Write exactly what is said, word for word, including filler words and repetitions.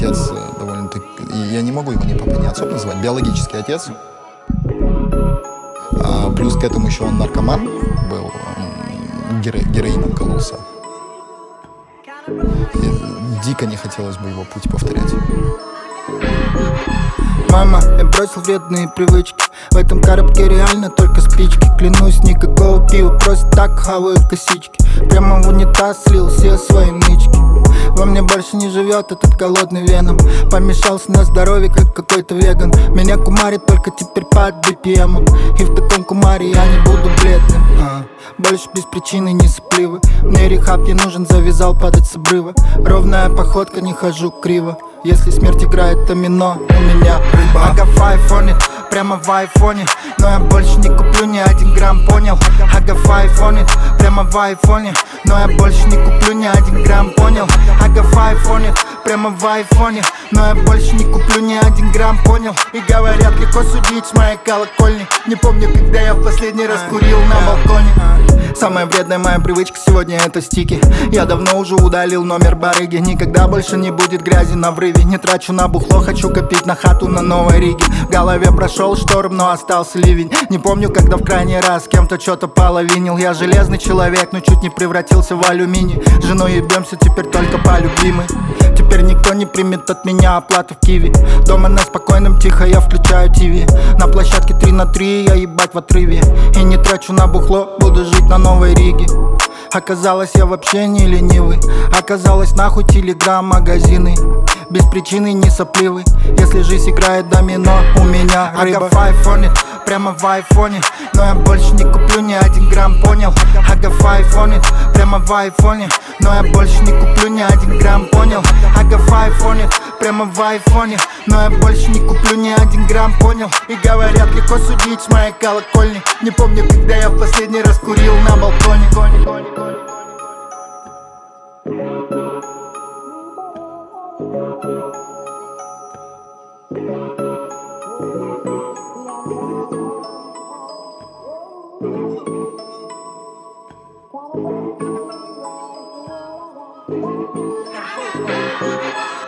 отец э, довольно-таки... И я не могу его ни папой, ни отцом называть. Биологический отец. А, плюс к этому еще он наркоман был. Он геро... героином кололся. И дико не хотелось бы его путь повторять. Мама, я бросил вредные привычки. В этом коробке реально только спички. Клянусь, никакого пива, просто так хаваю косички. Прямо в унитаз слил все свои нычки. Во мне больше не живет этот голодный веном. Помешался на здоровье, как какой-то веган. Меня кумарит только теперь под би пи эм. И в таком кумаре я не буду бледным. а, Больше без причины не сопливы. Мне рехаб не нужен, завязал падать с обрыва. Ровная походка, не хожу криво. Если смерть играет домино, у меня рыба. Ага, в айфоне, прямо в айфоне. Но я больше не куплю ни один грамм, понял? Ага, в айфоне, прямо в айфоне. Но я больше не куплю ни один грамм, понял? Ага, в айфоне, прямо в айфоне. Но я больше не куплю ни один грамм, понял? И говорят, легко судить с моей колокольни. Не помню, когда я в последний раз курил на балконе. Самая вредная моя привычка сегодня это стики. Я давно уже удалил номер барыги. Никогда больше не будет грязи на врыве. Не трачу на бухло, хочу копить на хату на Новой Риге. В голове прошел шторм, но остался ливень. Не помню, когда в крайний раз с кем-то что-то половинил. Я железный человек, но чуть не превратился в алюминий. С женой ебемся теперь только по любимой. Теперь никто не примет от меня оплату в киви. Дома на спокойном тихо, я включаю ТВ. На площадке три на три, я ебать в отрыве. И не трачу на бухло, буду жить на Новой Риге. Оказалось, я вообще не ленивый. Оказалось, нахуй телеграм-магазины. Без причины не сопливый. Если жизнь играет домино, у меня рыба. Ага, в айфоне, прямо в айфоне. Но я больше не куплю ни один грамм, понял? Ага, в айфоне, прямо в айфоне. Но я больше не куплю ни один грамм, понял? Ага, в айфоне, прямо в айфоне. Но я больше не куплю ни один грамм, понял? И говорят, легко судить с моей колокольни. Не помню, когда я в последний раз курил на балконе. Thank you.